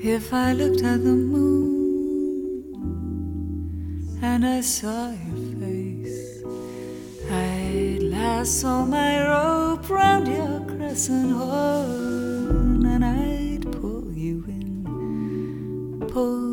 If I looked at the moon and I saw your face, I'd lasso my rope round your crescent horn and I'd pull you in, pull